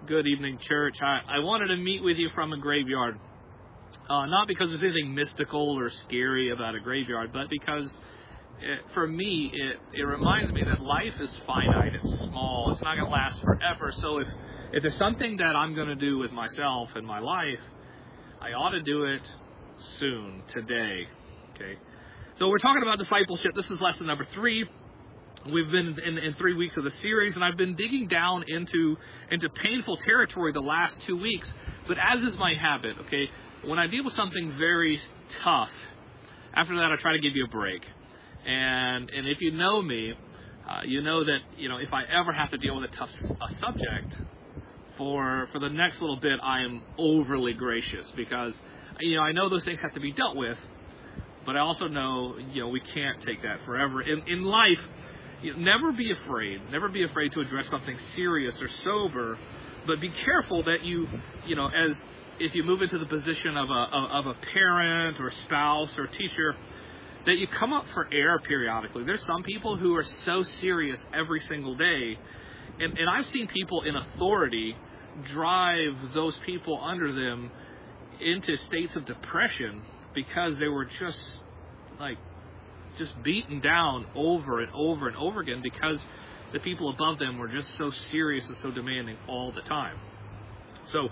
Good evening, church. I wanted to meet with you from a graveyard. Not because there's anything mystical or scary about a graveyard, but because for me, it reminds me that life is finite. It's small. It's not going to last forever. So if there's something that I'm going to do with myself and my life, I ought to do it soon, today. Okay. So we're talking about discipleship. This is lesson number 3. We've been in 3 weeks of the series, and I've been digging down into painful territory the last 2 weeks. But as is my habit, okay, when I deal with something very tough, after that I try to give you a break. And if you know me, you know that if I ever have to deal with a tough subject, for the next little bit I am overly gracious because I know those things have to be dealt with, but I also know we can't take that forever. In life, never be afraid. Never be afraid to address something serious or sober, but be careful that as if you move into the position of a parent or spouse or teacher, that you come up for air periodically. There's some people who are so serious every single day, and I've seen people in authority drive those people under them into states of depression because they were just beaten down over and over and over again because the people above them were just so serious and so demanding all the time. So,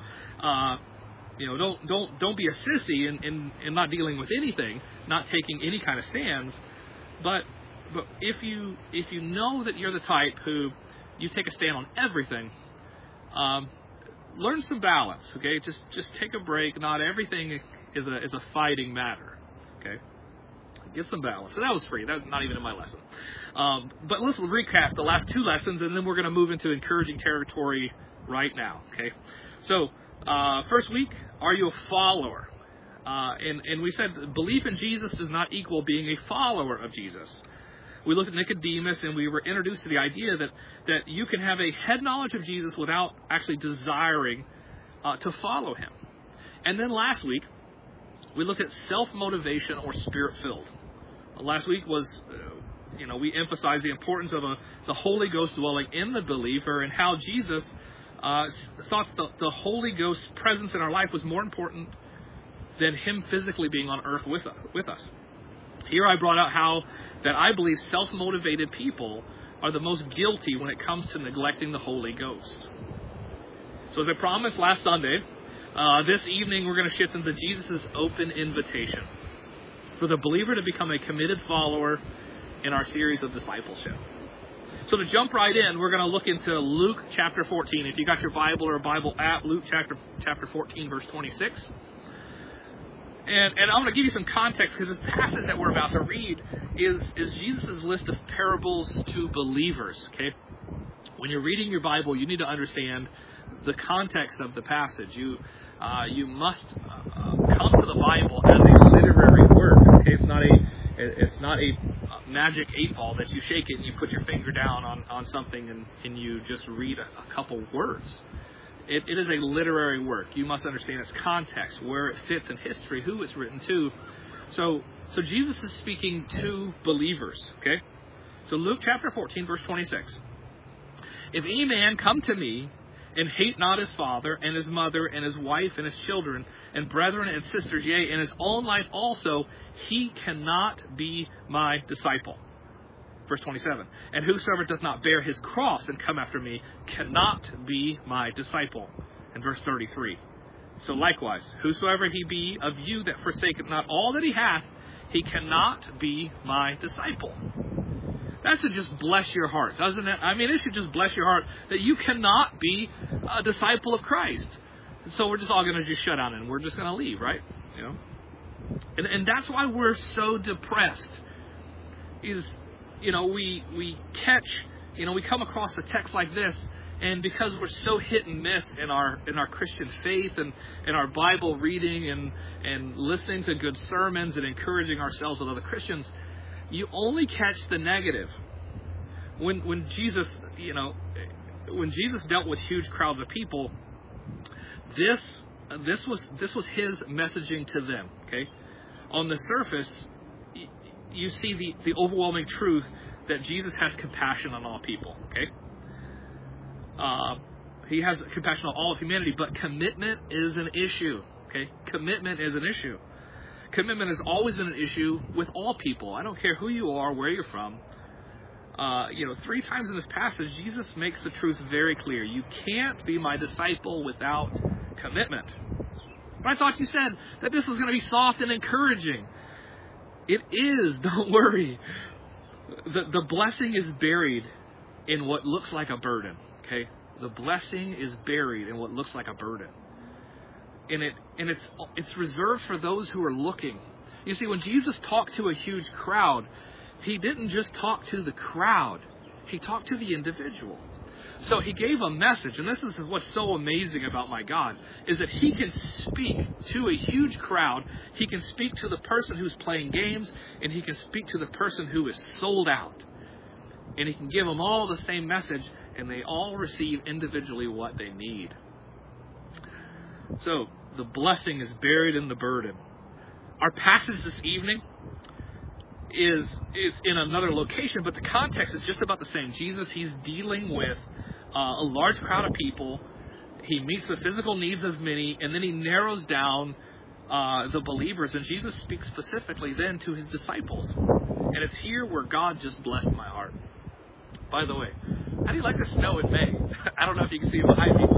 don't be a sissy in not dealing with anything, not taking any kind of stands. But if you know that you're the type who you take a stand on everything, learn some balance. Okay, just take a break. Not everything is a fighting matter. Okay. Get some balance. So that was free. That was not even in my lesson. But let's recap the last 2 lessons, and then we're going to move into encouraging territory right now. Okay. So first week, are you a follower? And we said belief in Jesus does not equal being a follower of Jesus. We looked at Nicodemus, and we were introduced to the idea that you can have a head knowledge of Jesus without actually desiring to follow him. And then last week, we looked at self-motivation or spirit-filled. Last week was, we emphasized the importance of the Holy Ghost dwelling in the believer and how Jesus thought the Holy Ghost's presence in our life was more important than him physically being on earth with us. Here I brought out how that I believe self-motivated people are the most guilty when it comes to neglecting the Holy Ghost. So as I promised last Sunday, this evening we're going to shift into Jesus' open invitation for the believer to become a committed follower in our series of discipleship. So to jump right in, we're going to look into Luke chapter 14. If you got your Bible or a Bible app, Luke chapter 14, verse 26. And I'm going to give you some context because this passage that we're about to read is Jesus' list of parables to believers. Okay, when you're reading your Bible, you need to understand the context of the passage. You must come to the Bible as a literary work. Okay, it's not a magic 8-ball that you shake it and you put your finger down on something and you just read a couple words. It is a literary work. You must understand its context, where it fits in history, who it's written to. So Jesus is speaking to believers. Okay, so Luke chapter 14, verse 26. If any man come to me and hate not his father and his mother and his wife and his children and brethren and sisters, yea, and his own life also, he cannot be my disciple. Verse 27. And whosoever doth not bear his cross and come after me cannot be my disciple. And verse 33. So likewise, whosoever he be of you that forsaketh not all that he hath, he cannot be my disciple. That should just bless your heart, doesn't it? I mean, it should just bless your heart that you cannot be a disciple of Christ. So we're just all going to just shut down and we're just going to leave, right? And that's why we're so depressed. We catch, we come across a text like this, and because we're so hit and miss in our Christian faith and our Bible reading and listening to good sermons and encouraging ourselves with other Christians, you only catch the negative. When Jesus dealt with huge crowds of people, this was his messaging to them. Okay, on the surface, you see the overwhelming truth that Jesus has compassion on all people. Okay, He has compassion on all of humanity, but commitment is an issue. Okay? Commitment is an issue. Commitment has always been an issue with all people. I don't care who you are, where you're from. 3 times in this passage, Jesus makes the truth very clear. You can't be my disciple without commitment. But I thought you said that this was going to be soft and encouraging. It is, don't worry. The blessing is buried in what looks like a burden. Okay? The blessing is buried in what looks like a burden. And it's reserved for those who are looking. You see, when Jesus talked to a huge crowd, he didn't just talk to the crowd. He talked to the individual. So he gave a message, and this is what's so amazing about my God, is that he can speak to a huge crowd. He can speak to the person who's playing games, and he can speak to the person who is sold out. And he can give them all the same message, and they all receive individually what they need. So, the blessing is buried in the burden. Our passage this evening is in another location, but the context is just about the same. Jesus, he's dealing with a large crowd of people. He meets the physical needs of many, and then he narrows down the believers. And Jesus speaks specifically then to his disciples. And it's here where God just blessed my heart. By the way, how do you like the snow in May? I don't know if you can see it behind me.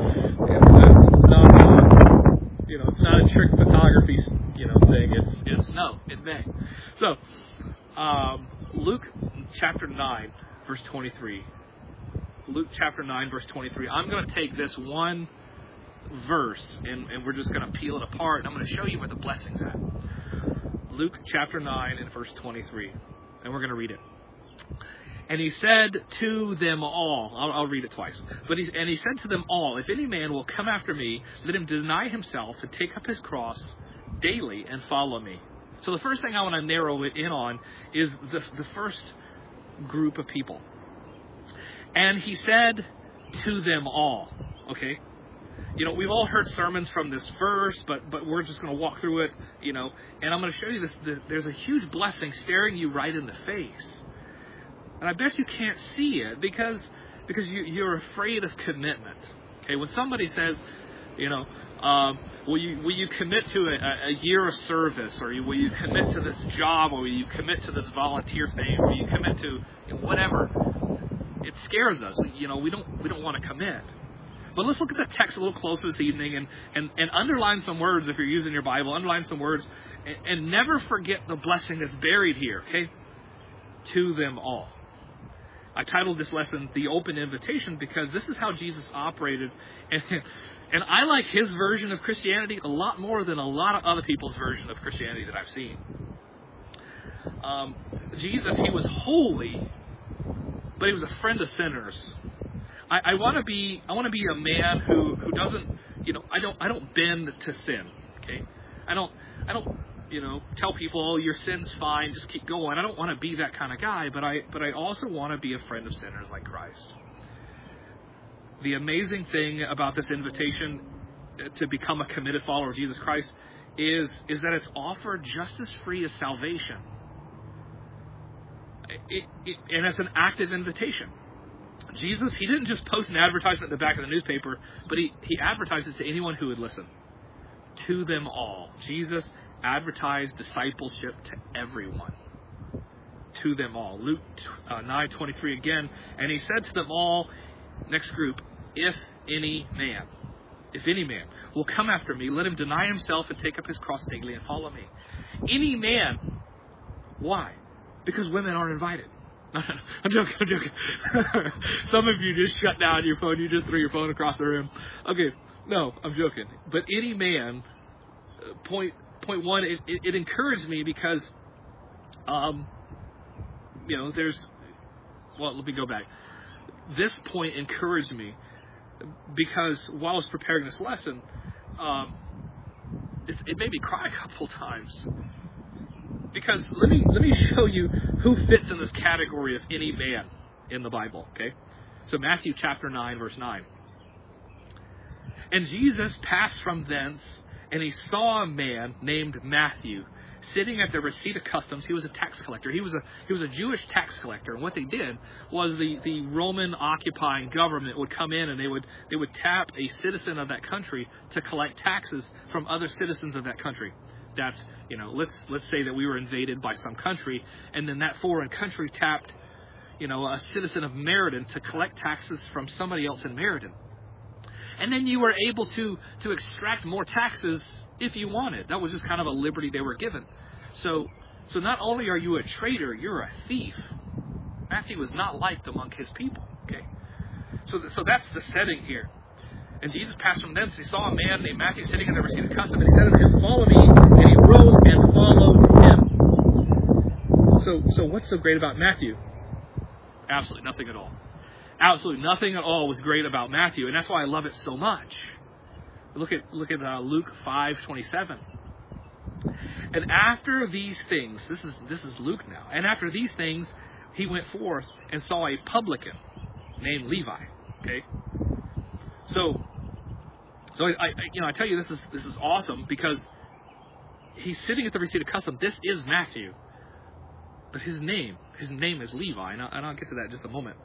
It's not a trick photography, thing. It's snow in May. So, Luke chapter 9, verse 23. Luke chapter 9, verse 23. I'm going to take this one verse, and we're just going to peel it apart, and I'm going to show you where the blessing's at. Luke chapter 9 and verse 23. And we're going to read it. And he said to them all, I'll read it twice. He said to them all, if any man will come after me, let him deny himself and take up his cross daily and follow me. So the first thing I want to narrow it in on is the first group of people. And he said to them all. Okay? We've all heard sermons from this verse, but we're just going to walk through it, and I'm going to show you this. There's a huge blessing staring you right in the face. And I bet you can't see it because you're afraid of commitment. Okay, when somebody says, will you commit to a year of service, or will you commit to this job, or will you commit to this volunteer thing, or will you commit to whatever? It scares us. We don't want to commit. But let's look at the text a little closer this evening and underline some words if you're using your Bible. Underline some words and never forget the blessing that's buried here. Okay, to them all. I titled this lesson, The Open Invitation, because this is how Jesus operated. And I like his version of Christianity a lot more than a lot of other people's version of Christianity that I've seen. Jesus, he was holy, but he was a friend of sinners. I want to be a man who doesn't, I don't bend to sin. Okay? I don't tell people, oh, your sin's fine, just keep going. I don't want to be that kind of guy, but I also want to be a friend of sinners like Christ. The amazing thing about this invitation to become a committed follower of Jesus Christ is that it's offered just as free as salvation. And it's an active invitation. Jesus, he didn't just post an advertisement in the back of the newspaper, but he advertised it to anyone who would listen. To them all. Jesus advertised discipleship to everyone. To them all. Luke 9:23 again. And he said to them all, next group, if any man will come after me, let him deny himself and take up his cross daily and follow me. Any man. Why? Because women aren't invited. I'm joking. Some of you just shut down your phone. You just threw your phone across the room. Okay, no, I'm joking. But any man, point one, it encouraged me because, let me go back. This point encouraged me because while I was preparing this lesson, it made me cry a couple times. Because let me show you who fits in this category of any man in the Bible, okay? So Matthew chapter 9, verse 9. And Jesus passed from thence, and he saw a man named Matthew sitting at the receipt of customs. He was a tax collector. He was a Jewish tax collector. And what they did was the Roman occupying government would come in and they would tap a citizen of that country to collect taxes from other citizens of that country. That's, let's say that we were invaded by some country, and then that foreign country tapped, a citizen of Meriden to collect taxes from somebody else in Meriden. And then you were able to extract more taxes if you wanted. That was just kind of a liberty they were given. So not only are you a traitor, you're a thief. Matthew was not liked among his people. Okay, so that's the setting here. And Jesus passed from thence. He saw a man named Matthew sitting in the receipt of custom, and he said unto him, "Follow me." And he rose and followed him. So what's so great about Matthew? Absolutely nothing at all. Absolutely nothing at all was great about Matthew, and that's why I love it so much. Look at Luke 5:27. And after these things, this is Luke now. And after these things, he went forth and saw a publican named Levi. Okay, so I tell you this is awesome because he's sitting at the receipt of custom. This is Matthew, but his name is Levi, and I'll get to that in just a moment.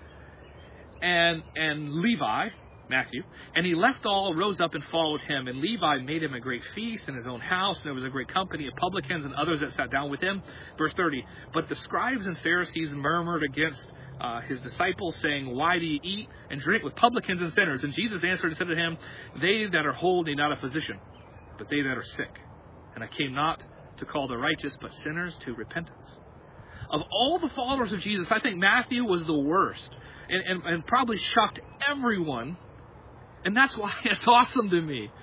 And Levi, Matthew, and he left all, rose up and followed him. And Levi made him a great feast in his own house, and there was a great company of publicans and others that sat down with him. Verse 30, but the scribes and Pharisees murmured against his disciples, saying, "Why do you eat and drink with publicans and sinners?" And Jesus answered and said to him, "They that are whole need not a physician, but they that are sick. And I came not to call the righteous, but sinners to repentance." Of all the followers of Jesus, I think Matthew was the worst. And probably shocked everyone, and that's why it's awesome to me.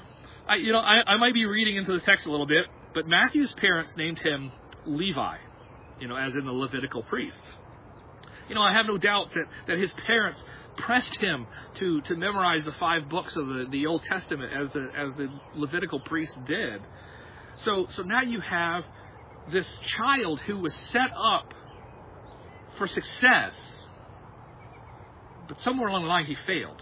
I might be reading into the text a little bit, but Matthew's parents named him Levi, as in the Levitical priests. I have no doubt that his parents pressed him to memorize the 5 books of the Old Testament as the Levitical priests did. So now you have this child who was set up for success. But somewhere along the line, he failed.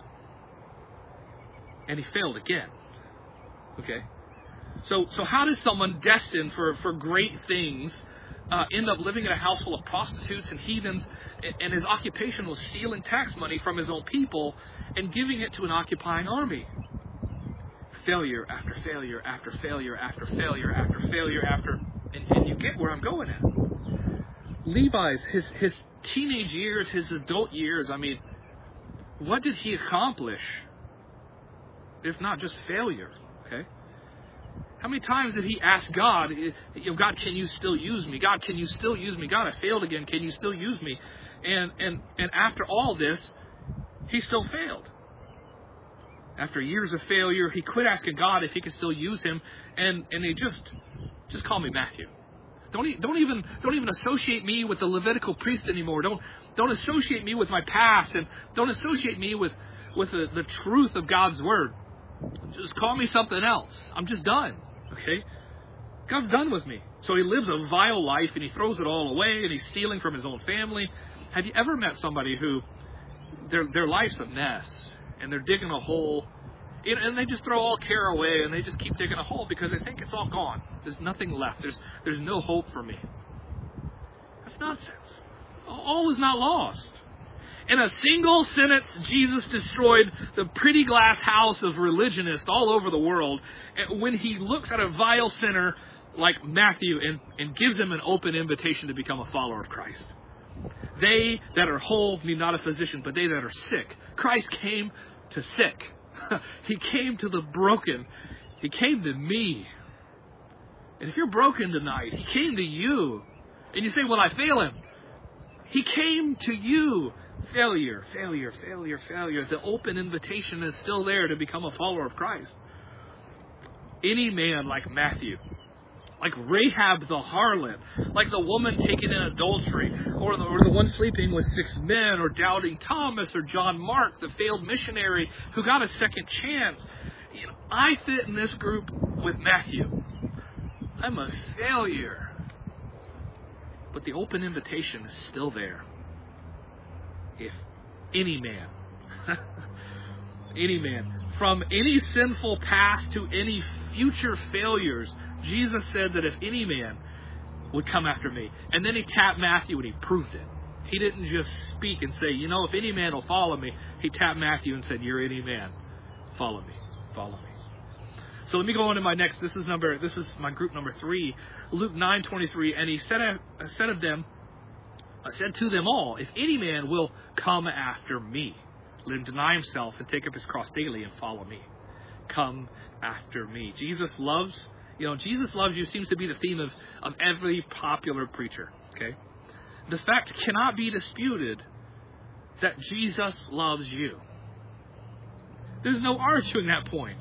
And he failed again. Okay? So how does someone destined for great things end up living in a house full of prostitutes and heathens, and his occupation was stealing tax money from his own people and giving it to an occupying army? Failure after failure after failure after failure after failure after... And you get where I'm going at. Levi's, his teenage years, his adult years, what did he accomplish, if not just failure? Okay. How many times did he ask God, God, can you still use me? God, can you still use me? God, I failed again. Can you still use me? And after all this, he still failed. After years of failure, he quit asking God if he could still use him, and he just call me Matthew. Don't even associate me with the Levitical priest anymore. Don't associate me with my past, and don't associate me with the truth of God's word. Just call me something else. I'm just done. Okay? God's done with me. So he lives a vile life, and he throws it all away, and he's stealing from his own family. Have you ever met somebody who their life's a mess, and they're digging a hole, and they just throw all care away, and they just keep digging a hole because they think it's all gone. There's nothing left. There's no hope for me. That's nonsense. All is not lost. In a single sentence, Jesus destroyed the pretty glass house of religionists all over the world when he looks at a vile sinner like Matthew and gives him an open invitation to become a follower of Christ. They that are whole need not a physician, but they that are sick. Christ came to sick. He came to the broken. He came to me. And if you're broken tonight, he came to you. And you say, well, I fail him. He came to you. Failure, failure, failure, failure. The open invitation is still there to become a follower of Christ. Any man like Matthew, like Rahab the harlot, like the woman taken in adultery, or the one sleeping with 6 men, or doubting Thomas, or John Mark, the failed missionary who got a second chance. I fit in this group with Matthew. I'm a failure. But the open invitation is still there. If any man, from any sinful past to any future failures, Jesus said that if any man would come after me, and then he tapped Matthew and he proved it. He didn't just speak and say, if any man will follow me. He tapped Matthew and said, you're any man. Follow me. Follow me. So let me go on to my next. This is my group number 3. Luke 9:23. And he said to them all, if any man will come after me, let him deny himself and take up his cross daily and follow me. Come after me. Jesus loves you seems to be the theme of every popular preacher. Okay? The fact cannot be disputed that Jesus loves you. There's no arguing that point.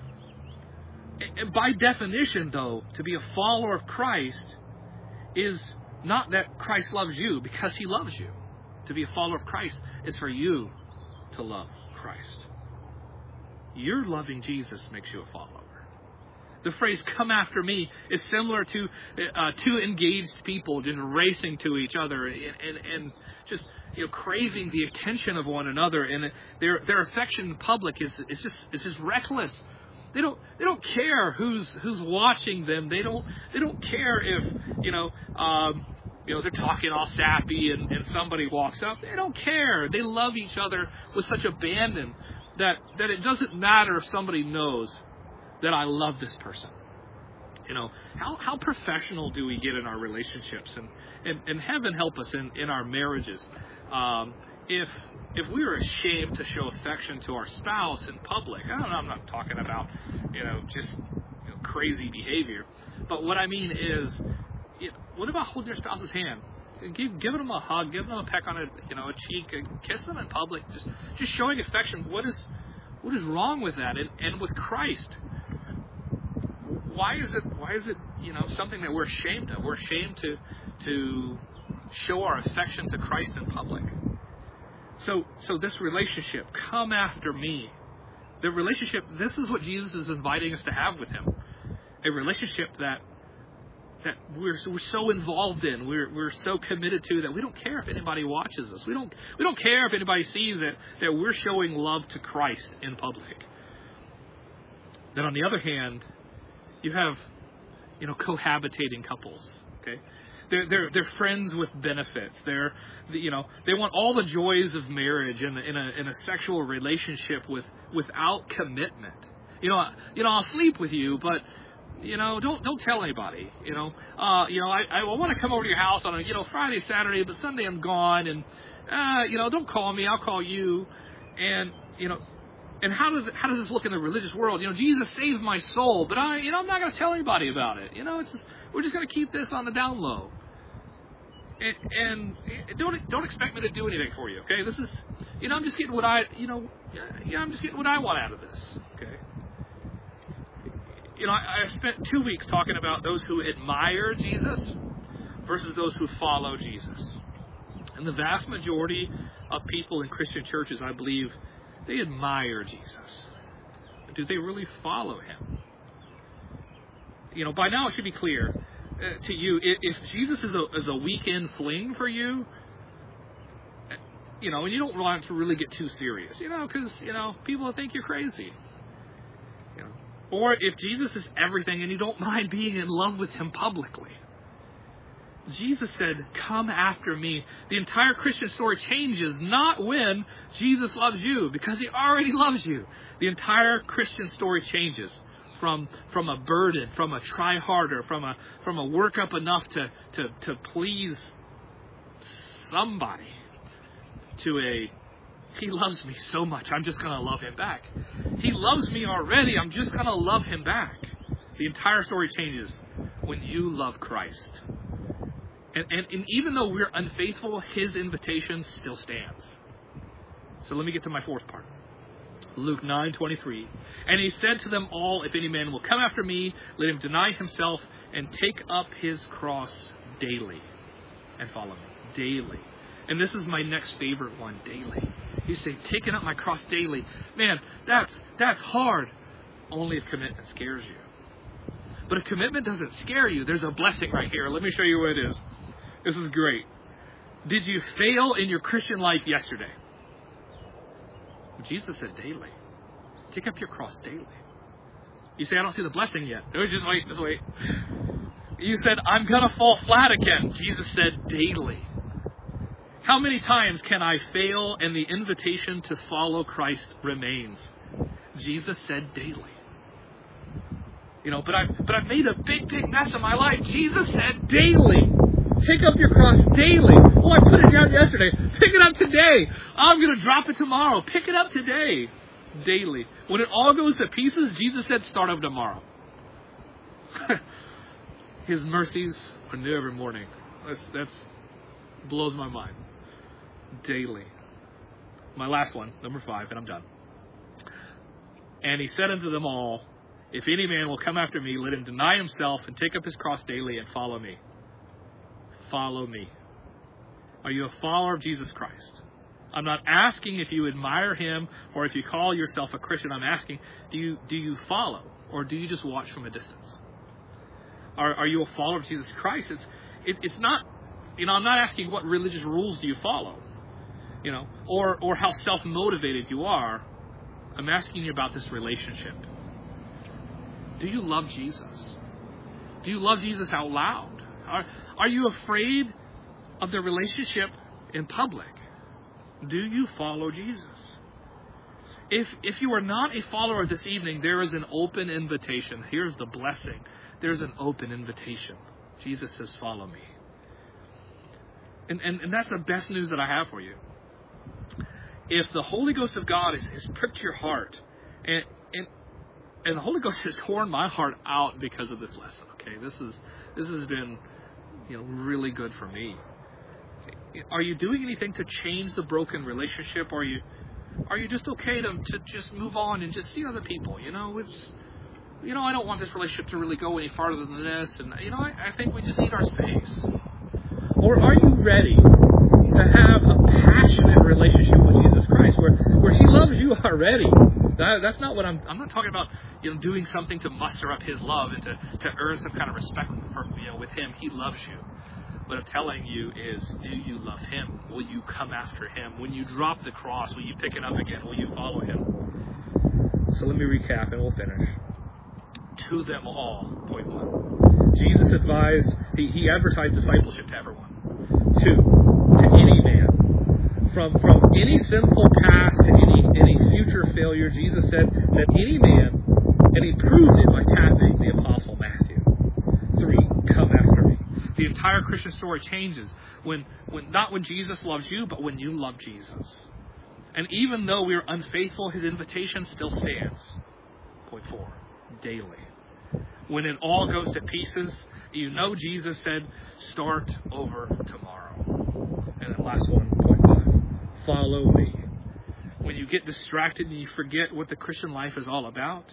By definition, though, to be a follower of Christ is not that Christ loves you because he loves you. To be a follower of Christ is for you to love Christ. Your loving Jesus makes you a follower. The phrase "come after me" is similar to two engaged people just racing to each other and just craving the attention of one another, and their affection in public is just reckless. They don't care who's watching them. They don't care if they're talking all sappy and somebody walks up. They don't care. They love each other with such abandon that it doesn't matter if somebody knows that I love this person. How professional do we get in our relationships, and heaven help us in our marriages. If we were ashamed to show affection to our spouse in public, I'm not talking about just crazy behavior, but what I mean is, what about holding your spouse's hand, giving them a hug, giving them a peck on a cheek, kiss them in public, just showing affection? What is wrong with that? And with Christ, why is it something that we're ashamed of? We're ashamed to show our affection to Christ in public. So this relationship, come after me. The relationship, this is what Jesus is inviting us to have with him. A relationship that we're so involved in, we're so committed to, that we don't care if anybody watches us. We don't care if anybody sees that we're showing love to Christ in public. Then on the other hand, you have cohabitating couples. Okay? They're friends with benefits. They want all the joys of marriage in a sexual relationship without commitment. I'll sleep with you, but don't tell anybody. I want to come over to your house on a Friday, Saturday, but Sunday I'm gone, and don't call me. I'll call you. And and how does this look in the religious world? Jesus saved my soul, but I'm not going to tell anybody about it. We're just going to keep this on the down low. And don't expect me to do anything for you, okay? This is, I'm just getting what I'm just getting what I want out of this, okay? I spent 2 weeks talking about those who admire Jesus versus those who follow Jesus. And the vast majority of people in Christian churches, I believe, they admire Jesus. But do they really follow him? By now it should be clear to you, if Jesus is a weekend fling for you, and you don't want to really get too serious, because, people will think you're crazy. Or if Jesus is everything and you don't mind being in love with him publicly. Jesus said, come after me. The entire Christian story changes not when Jesus loves you, because he already loves you. The entire Christian story changes from a burden, from a try harder, from a work up enough to please somebody, to a he loves me so much, I'm just going to love him back. He loves me already, I'm just going to love him back. The entire story changes when you love Christ. And even though we're unfaithful, his invitation still stands. So let me get to my fourth part. Luke 9:23. And he said to them all, if any man will come after me, let him deny himself and take up his cross daily and follow me. Daily. And this is my next favorite one, daily. You say, taking up my cross daily. Man, that's hard. Only if commitment scares you. But if commitment doesn't scare you, there's a blessing right here. Let me show you what it is. This is great. Did you fail in your Christian life yesterday? Jesus said daily. Take up your cross daily. You say, I don't see the blessing yet. No, just wait, just wait. You said, I'm going to fall flat again. Jesus said, daily. How many times can I fail and the invitation to follow Christ remains? Jesus said, daily. But I've made a big mess of my life. Jesus said, daily. Pick up your cross daily. Oh, I put it down yesterday. Pick it up today. I'm going to drop it tomorrow. Pick it up today. Daily. When it all goes to pieces, Jesus said, start over tomorrow. His mercies are new every morning. That's blows my mind. Daily. My last one, number 5, and I'm done. And he said unto them all, if any man will come after me, let him deny himself and take up his cross daily and follow me. Follow me. Are you a follower of Jesus Christ? I'm not asking if you admire him or if you call yourself a Christian. I'm asking, do you follow or do you just watch from a distance? Are you a follower of Jesus Christ? It's not, I'm not asking what religious rules do you follow, or how self-motivated you are. I'm asking you about this relationship. Do you love Jesus? Do you love Jesus out loud? Are you afraid of the relationship in public? Do you follow Jesus? If you are not a follower this evening, there is an open invitation. Here's the blessing. There's an open invitation. Jesus says, follow me. And that's the best news that I have for you. If the Holy Ghost of God has pricked your heart, and the Holy Ghost has torn my heart out because of this lesson. Okay, this has been really good for me. Are you doing anything to change the broken relationship? Or are you just okay to just move on and just see other people? I don't want this relationship to really go any farther than this, and I think we just need our space. Or are you ready to have a passionate relationship with Jesus Christ, where He loves you already? That's not what I'm not talking about. Doing something to muster up His love and to earn some kind of respect with Him. He loves you. What I'm telling you is, do you love Him? Will you come after Him? When you drop the cross, will you pick it up again? Will you follow Him? So let me recap and we'll finish. To them all, point 1. Jesus advised, he advertised discipleship to everyone. 2, to any man. From any sinful past to any future failure, Jesus said that any man, and he proved it by tapping the Apostle Matthew. 3, come after me. The entire Christian story changes when not when Jesus loves you, but when you love Jesus. And even though we are unfaithful, His invitation still stands. Point 4, daily. When it all goes to pieces, Jesus said, start over tomorrow. And then last one, point 5, follow me. When you get distracted and you forget what the Christian life is all about,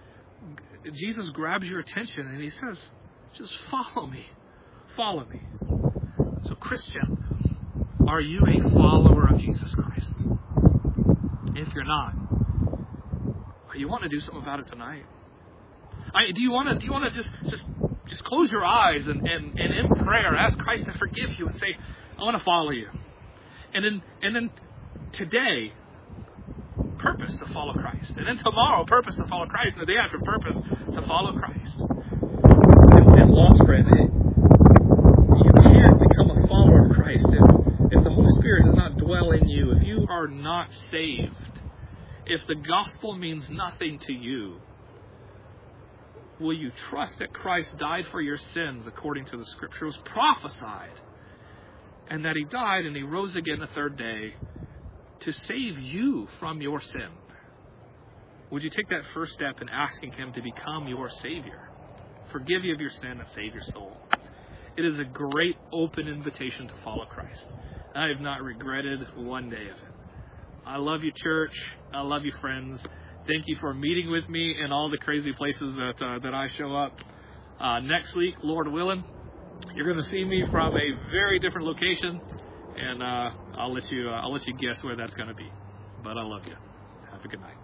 Jesus grabs your attention and He says, just follow me. Follow me. So Christian, are you a follower of Jesus Christ? If you're not, you want to do something about it tonight? Do you want to just close your eyes and in prayer ask Christ to forgive you and say, I want to follow you. And then today, purpose to follow Christ. And then tomorrow, purpose to follow Christ. And the day after, purpose to follow Christ. And lost friend, you can't become a follower of Christ if the Holy Spirit does not dwell in you. If you are not saved, if the gospel means nothing to you, will you trust that Christ died for your sins according to the Scriptures prophesied, and that He died and He rose again the third day to save you from your sin? Would you take that first step in asking Him to become your Savior, forgive you of your sin, and save your soul? It is a great open invitation to follow Christ. I have not regretted one day of it. I love you, church. I love you, friends. Thank you for meeting with me in all the crazy places that I show up. Next week, Lord willing, you're going to see me from a very different location, and I'll let you guess where that's going to be. But I love you. Have a good night.